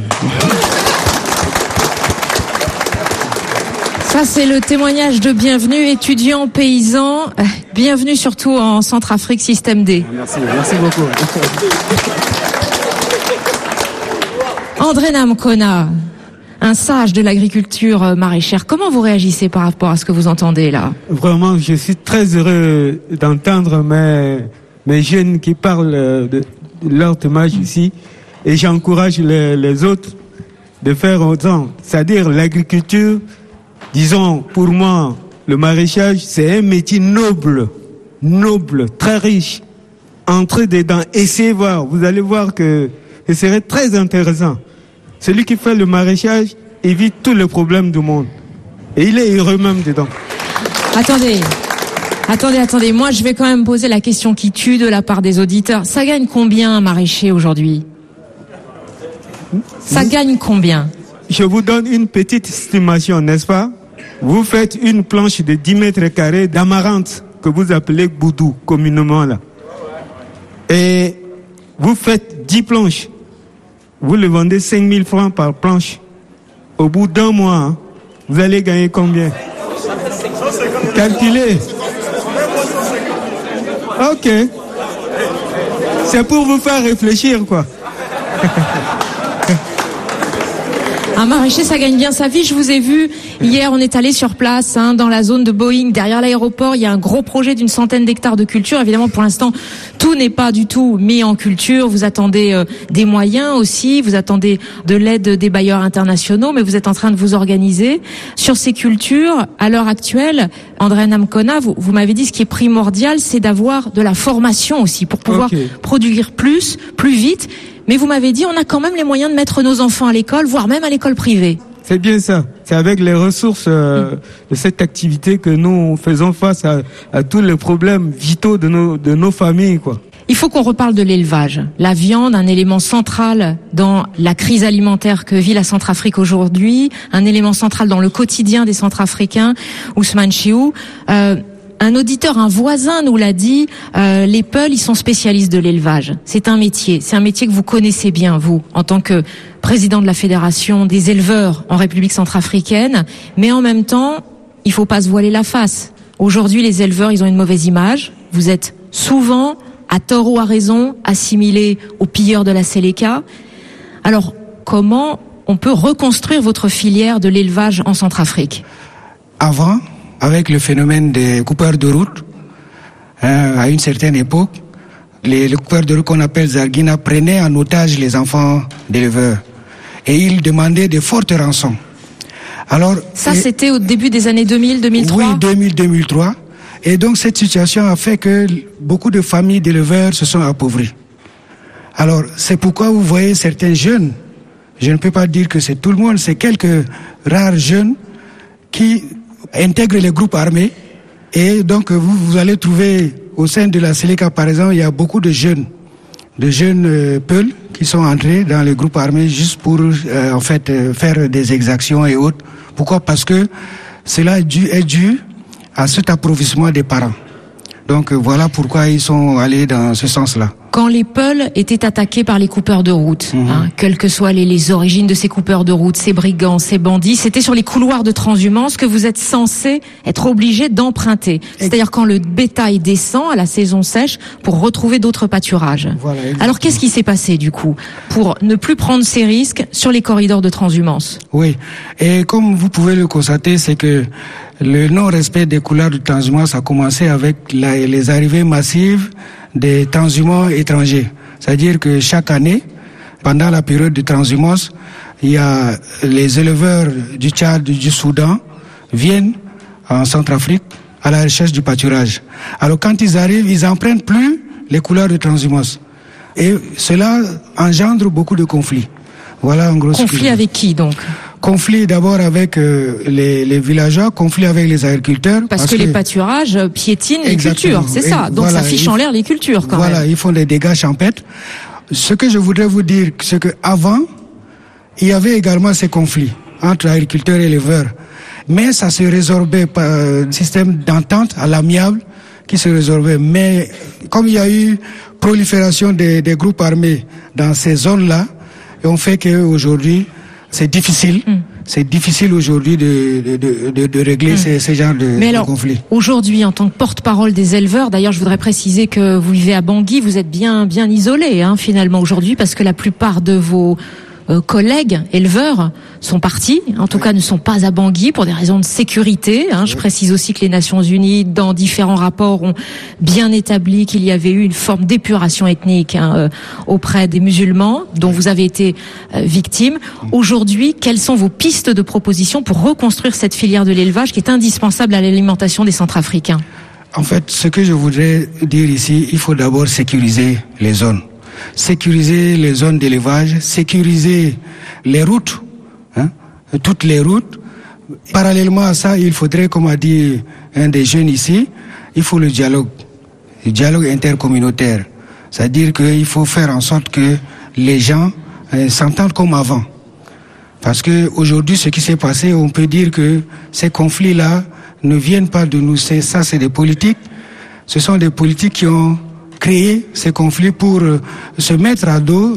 Ça, c'est le témoignage de Bienvenue, étudiant paysan. Bienvenue surtout en Centrafrique, Système D. Merci beaucoup. André Namkona, un sage de l'agriculture maraîchère. Comment vous réagissez par rapport à ce que vous entendez là ? Vraiment, je suis très heureux d'entendre mes jeunes qui parlent de leur témoignage ici. Et j'encourage les autres de faire autant. C'est-à-dire l'agriculture, disons, pour moi, le maraîchage, c'est un métier noble, très riche. Entrez dedans, essayez voir. Vous allez voir que ce serait très intéressant. Celui qui fait le maraîchage évite tous les problèmes du monde. Et il est heureux même dedans. Attendez. Moi, je vais quand même poser la question qui tue de la part des auditeurs. Ça gagne combien un maraîcher aujourd'hui ? Ça gagne combien ? Je vous donne une petite estimation, n'est-ce pas ? Vous faites une planche de 10 mètres carrés d'amarante, que vous appelez boudou, communément là. Et vous faites 10 planches. Vous le vendez 5 000 francs par planche. Au bout d'un mois, vous allez gagner combien ? Calculez. Ok. C'est pour vous faire réfléchir, quoi. Un maraîcher, ça gagne bien sa vie. Je vous ai vu hier, on est allé sur place, dans la zone de Boeing, derrière l'aéroport. Il y a un gros projet d'une centaine d'hectares de culture. Évidemment, pour l'instant, tout n'est pas du tout mis en culture. Vous attendez des moyens aussi. Vous attendez de l'aide des bailleurs internationaux, mais vous êtes en train de vous organiser sur ces cultures. À l'heure actuelle, André Namkona, vous m'avez dit ce qui est primordial, c'est d'avoir de la formation aussi pour pouvoir produire plus vite. Mais vous m'avez dit, on a quand même les moyens de mettre nos enfants à l'école, voire même à l'école privée. C'est bien ça. C'est avec les ressources de cette activité que nous faisons face à tous les problèmes vitaux de nos familles, quoi. Il faut qu'on reparle de l'élevage. La viande, un élément central dans la crise alimentaire que vit la Centrafrique aujourd'hui, un élément central dans le quotidien des Centrafricains. Ousmane Chiou, un auditeur, un voisin nous l'a dit, les Peuls, ils sont spécialistes de l'élevage. C'est un métier que vous connaissez bien, vous, en tant que président de la Fédération des éleveurs en République centrafricaine. Mais en même temps, il faut pas se voiler la face. Aujourd'hui, les éleveurs, ils ont une mauvaise image. Vous êtes souvent, à tort ou à raison, assimilés aux pilleurs de la Séléka. Alors, comment on peut reconstruire votre filière de l'élevage en Centrafrique ? Avant, avec le phénomène des coupeurs de route, à une certaine époque, les coupeurs de route qu'on appelle Zarguina prenaient en otage les enfants d'éleveurs. et ils demandaient de fortes rançons. Alors, ça, c'était au début des années 2000, 2003? Oui, 2003. Et donc, cette situation a fait que beaucoup de familles d'éleveurs se sont appauvries. Alors, c'est pourquoi vous voyez certains jeunes, je ne peux pas dire que c'est tout le monde, c'est quelques rares jeunes qui intègrent les groupes armés. Et donc, vous allez trouver au sein de la Seleka, par exemple, il y a beaucoup de jeunes Peuls qui sont entrés dans les groupes armés juste pour, faire des exactions et autres. Pourquoi? Parce que cela est dû à cet appauvrissement des parents. Donc, voilà pourquoi ils sont allés dans ce sens-là. Quand les Peuls étaient attaqués par les coupeurs de route, quelles que soient les origines de ces coupeurs de route, ces brigands, ces bandits, c'était sur les couloirs de transhumance que vous êtes censés être obligés d'emprunter. C'est-à-dire quand le bétail descend à la saison sèche pour retrouver d'autres pâturages. Voilà, alors qu'est-ce qui s'est passé du coup pour ne plus prendre ces risques sur les corridors de transhumance? Oui, et comme vous pouvez le constater, c'est que le non-respect des couloirs de transhumance a commencé avec les arrivées massives des transhumants étrangers. C'est-à-dire que chaque année, pendant la période de transhumance, il y a les éleveurs du Tchad, du Soudan, viennent en Centrafrique à la recherche du pâturage. Alors quand ils arrivent, ils n'empruntent plus les couloirs de transhumance. Et cela engendre beaucoup de conflits. Voilà en gros. Conflits avec qui donc? Conflit d'abord avec les villageois, conflit avec les agriculteurs. Parce que les pâturages piétinent les cultures, c'est ça. Donc voilà, ça fiche en l'air les cultures quand même. Voilà, ils font des dégâts champêtres. Ce que je voudrais vous dire, c'est qu'avant, il y avait également ces conflits entre agriculteurs et éleveurs. Mais ça se résorbait par un système d'entente à l'amiable qui se résorbait. Mais comme il y a eu prolifération des groupes armés dans ces zones-là, on fait qu'aujourd'hui, c'est difficile. C'est difficile aujourd'hui de régler ces genres de conflits. Aujourd'hui, en tant que porte-parole des éleveurs, d'ailleurs, je voudrais préciser que vous vivez à Bangui, vous êtes bien isolé, finalement, aujourd'hui, parce que la plupart de vos collègues éleveurs sont partis, en tout cas ne sont pas à Bangui pour des raisons de sécurité. Je précise aussi que les Nations Unies, dans différents rapports, ont bien établi qu'il y avait eu une forme d'épuration ethnique auprès des musulmans, dont vous avez été victime. Aujourd'hui, quelles sont vos pistes de proposition pour reconstruire cette filière de l'élevage qui est indispensable à l'alimentation des Centrafricains? En fait, ce que je voudrais dire ici, il faut d'abord sécuriser les zones. Sécuriser les zones d'élevage, sécuriser les routes, toutes les routes. Parallèlement à ça, il faudrait, comme a dit un des jeunes ici, il faut le dialogue intercommunautaire. C'est-à-dire qu'il faut faire en sorte que les gens s'entendent comme avant. Parce que aujourd'hui, ce qui s'est passé, on peut dire que ces conflits-là ne viennent pas de nous. Ça, c'est des politiques. Ce sont des politiques qui ont créé ces conflits pour se mettre à dos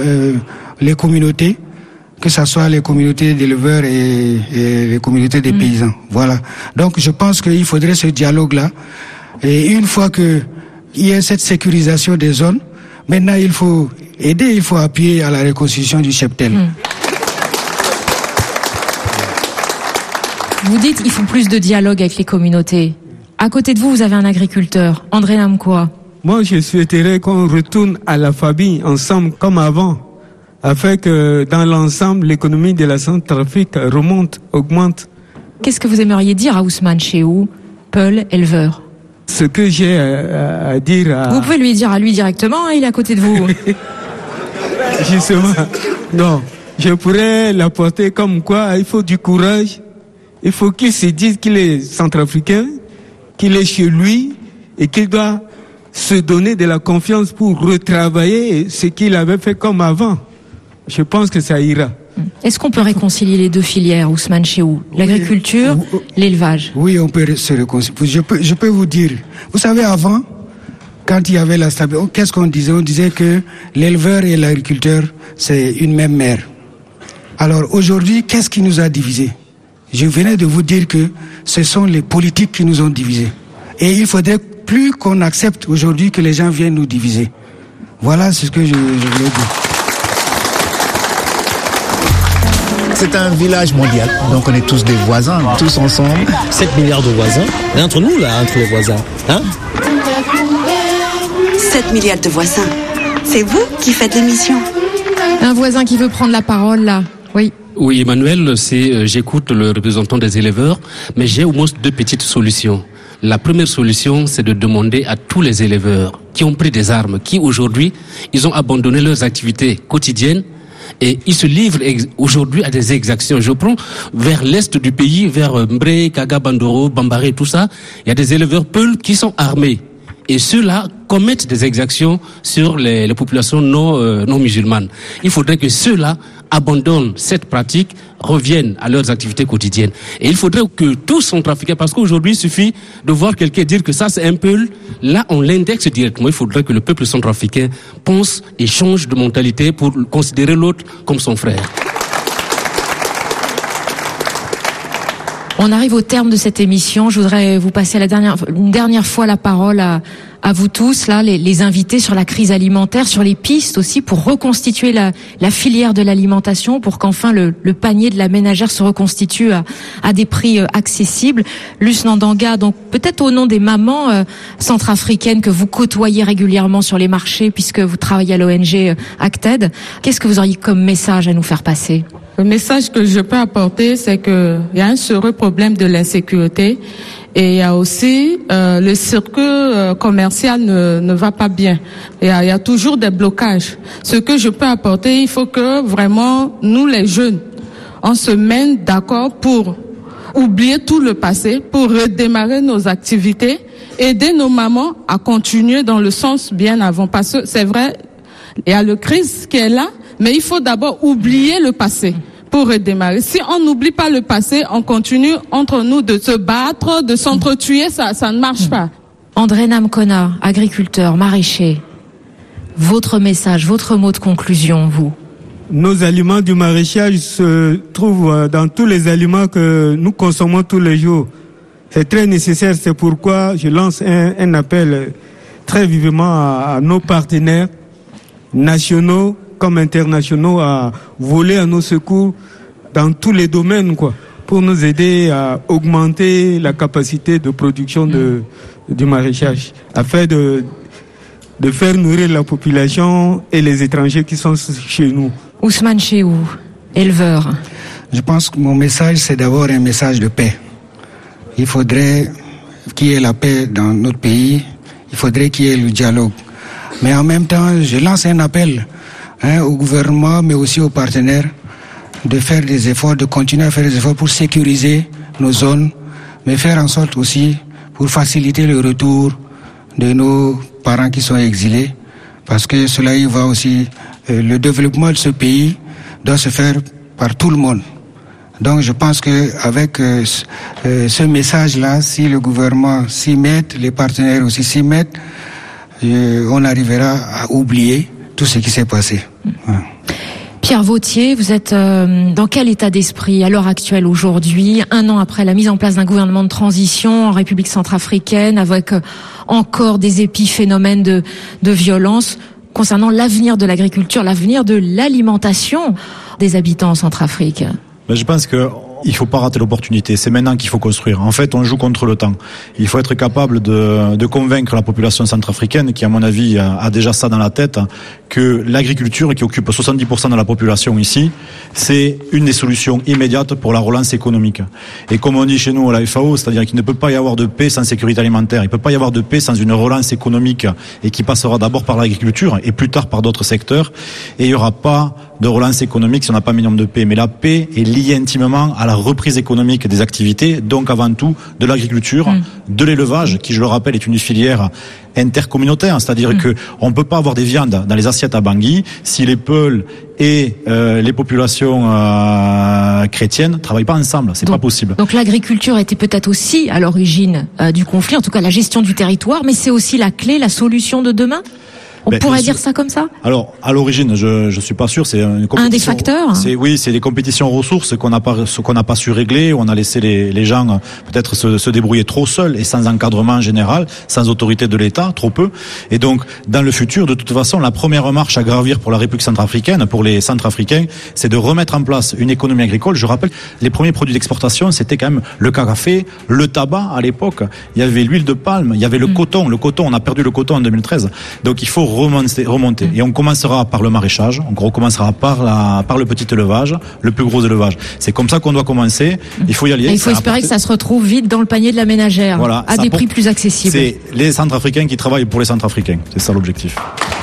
les communautés, que ce soit les communautés d'éleveurs et les communautés des paysans. Voilà. Donc je pense qu'il faudrait ce dialogue-là. Et une fois qu'il y a cette sécurisation des zones, maintenant il faut aider, il faut appuyer à la reconstitution du cheptel. Vous dites qu'il faut plus de dialogue avec les communautés. À côté de vous, vous avez un agriculteur, André Namkoa. Moi, je souhaiterais qu'on retourne à la famille ensemble comme avant, afin que dans l'ensemble, l'économie de la Centrafrique remonte, augmente. Qu'est-ce que vous aimeriez dire à Ousmane Chehou, Peul, éleveur? Ce que j'ai à dire à... Vous pouvez lui dire à lui directement, il est à côté de vous. Justement, non. Je pourrais l'apporter comme quoi il faut du courage. Il faut qu'il se dise qu'il est centrafricain, qu'il est chez lui et qu'il doit se donner de la confiance pour retravailler ce qu'il avait fait comme avant. Je pense que ça ira. Est-ce qu'on peut réconcilier les deux filières, Ousmane Chehou, l'agriculture, l'élevage? Oui, on peut se réconcilier. Je peux vous dire, vous savez, avant, quand il y avait la stabilité, qu'est-ce qu'on disait? On disait que l'éleveur et l'agriculteur, c'est une même mère. Alors aujourd'hui, qu'est-ce qui nous a divisés? Je venais de vous dire que ce sont les politiques qui nous ont divisés. Et il faudrait plus qu'on accepte aujourd'hui que les gens viennent nous diviser. Voilà ce que je voulais dire. C'est un village mondial, donc on est tous des voisins, tous ensemble. 7 milliards de voisins, et entre nous là, entre les voisins, 7 milliards de voisins, c'est vous qui faites l'émission. Un voisin qui veut prendre la parole là. Oui. Oui, Emmanuel, j'écoute le représentant des éleveurs, mais j'ai au moins 2 petites solutions. La première solution, c'est de demander à tous les éleveurs qui ont pris des armes, qui aujourd'hui, ils ont abandonné leurs activités quotidiennes et ils se livrent aujourd'hui à des exactions. Je prends vers l'est du pays, vers Mbré, Kaga, Bandoro, Bambara et tout ça, il y a des éleveurs Peuls qui sont armés. Et ceux-là commettent des exactions sur les populations non musulmanes. Il faudrait que ceux-là abandonnent cette pratique, reviennent à leurs activités quotidiennes. Et il faudrait que tous Centrafricains, parce qu'aujourd'hui il suffit de voir quelqu'un dire que ça c'est un Peul, là on l'indexe directement. Il faudrait que le peuple centrafricain pense et change de mentalité pour considérer l'autre comme son frère. On arrive au terme de cette émission. Je voudrais vous passer une dernière fois la parole à vous tous, là, les invités, sur la crise alimentaire, sur les pistes aussi pour reconstituer la filière de l'alimentation, pour qu'enfin le panier de la ménagère se reconstitue à des prix accessibles. Luce Nandanga, donc peut-être au nom des mamans centrafricaines que vous côtoyez régulièrement sur les marchés, puisque vous travaillez à l'ONG Acted, qu'est-ce que vous auriez comme message à nous faire passer? Le message que je peux apporter, c'est que il y a un sérieux problème de l'insécurité et il y a aussi le circuit commercial ne va pas bien. Il y a toujours des blocages. Ce que je peux apporter, il faut que vraiment nous les jeunes, on se mette d'accord pour oublier tout le passé, pour redémarrer nos activités, aider nos mamans à continuer dans le sens bien avant. Parce que c'est vrai, il y a le crise qui est là, mais il faut d'abord oublier le passé pour redémarrer. Si on n'oublie pas le passé, on continue entre nous de se battre, de s'entretuer, ça ne marche pas. André Namkona, agriculteur, maraîcher, votre message, votre mot de conclusion, vous? Nos aliments du maraîchage se trouvent dans tous les aliments que nous consommons tous les jours. C'est très nécessaire, c'est pourquoi je lance un appel très vivement à nos partenaires nationaux comme internationaux à voler à nos secours dans tous les domaines, quoi, pour nous aider à augmenter la capacité de production du maraîchage, afin de faire nourrir la population et les étrangers qui sont chez nous. Ousmane Chéou, éleveur. Je pense que mon message, c'est d'abord un message de paix. Il faudrait qu'il y ait la paix dans notre pays, il faudrait qu'il y ait le dialogue. Mais en même temps, je lance un appel au gouvernement, mais aussi aux partenaires, de faire des efforts, de continuer à faire des efforts pour sécuriser nos zones, mais faire en sorte aussi pour faciliter le retour de nos parents qui sont exilés, parce que cela y va aussi, le développement de ce pays doit se faire par tout le monde. Donc je pense que avec ce message-là, si le gouvernement s'y met, les partenaires aussi s'y mettent, on arrivera à oublier tout ce qui s'est passé. Voilà. Pierre Vautier, vous êtes dans quel état d'esprit à l'heure actuelle aujourd'hui, 1 an après la mise en place d'un gouvernement de transition en République centrafricaine, avec encore des épiphénomènes de violence concernant l'avenir de l'agriculture, l'avenir de l'alimentation des habitants en Centrafrique? Je pense que il faut pas rater l'opportunité. C'est maintenant qu'il faut construire. En fait, on joue contre le temps. Il faut être capable de convaincre la population centrafricaine, qui, à mon avis, a déjà ça dans la tête, que l'agriculture, qui occupe 70% de la population ici, c'est une des solutions immédiates pour la relance économique. Et comme on dit chez nous à la FAO, c'est-à-dire qu'il ne peut pas y avoir de paix sans sécurité alimentaire. Il ne peut pas y avoir de paix sans une relance économique, et qui passera d'abord par l'agriculture et plus tard par d'autres secteurs. Et il n'y aura pas de relance économique si on n'a pas un minimum de paix. Mais la paix est liée intimement à la reprise économique des activités, donc avant tout de l'agriculture, de l'élevage, qui, je le rappelle, est une filière intercommunautaire, c'est-à-dire que on peut pas avoir des viandes dans les assiettes à Bangui si les Peuls et les populations chrétiennes travaillent pas ensemble, c'est pas possible. Donc l'agriculture était peut-être aussi à l'origine du conflit, en tout cas la gestion du territoire, mais c'est aussi la clé, la solution de demain. On pourrait dire ça comme ça? Alors, à l'origine, je suis pas sûr, c'est une compétition. Un des facteurs? C'est des compétitions ressources qu'on n'a pas su régler, où on a laissé les gens peut-être se débrouiller trop seuls et sans encadrement général, sans autorité de l'État, trop peu. Et donc, dans le futur, de toute façon, la première marche à gravir pour la République centrafricaine, pour les Centrafricains, c'est de remettre en place une économie agricole. Je rappelle, les premiers produits d'exportation, c'était quand même le café, le tabac à l'époque. Il y avait l'huile de palme, il y avait le coton. Le coton, on a perdu le coton en 2013. Donc, il faut remonter. Et on commencera par le maraîchage, on recommencera par le petit élevage, le plus gros élevage. C'est comme ça qu'on doit commencer. Il faut y aller. Et il faut espérer que ça se retrouve vite dans le panier de la ménagère, voilà, à des prix plus accessibles. C'est les Centrafricains qui travaillent pour les Centrafricains. C'est ça l'objectif.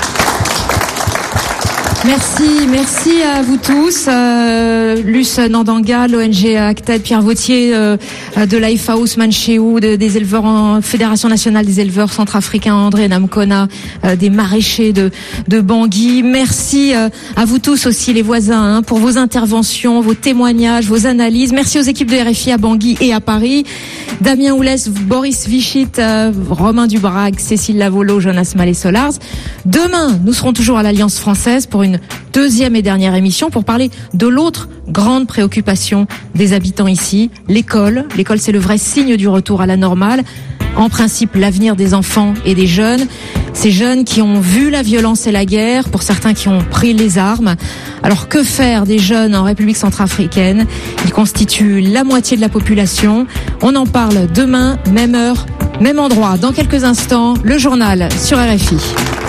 Merci à vous tous. Luce Nandanga, l'ONG Acted, Pierre Vautier de la FAO, Ousmane Chehou, des éleveurs en Fédération nationale des éleveurs centrafricains, André Namkona, des maraîchers de Bangui. Merci à vous tous aussi, les voisins, pour vos interventions, vos témoignages, vos analyses. Merci aux équipes de RFI à Bangui et à Paris. Damien Oulès, Boris Vichit, Romain Dubrague, Cécile Lavolo, Jonas Mallet-Solars. Demain, nous serons toujours à l'Alliance française pour une deuxième et dernière émission pour parler de l'autre grande préoccupation des habitants ici, l'école. L'école, c'est le vrai signe du retour à la normale. En principe, l'avenir des enfants et des jeunes. Ces jeunes qui ont vu la violence et la guerre, pour certains qui ont pris les armes. Alors que faire des jeunes en République centrafricaine? Ils constituent la moitié de la population. On en parle demain, même heure, même endroit. Dans quelques instants, le journal sur RFI.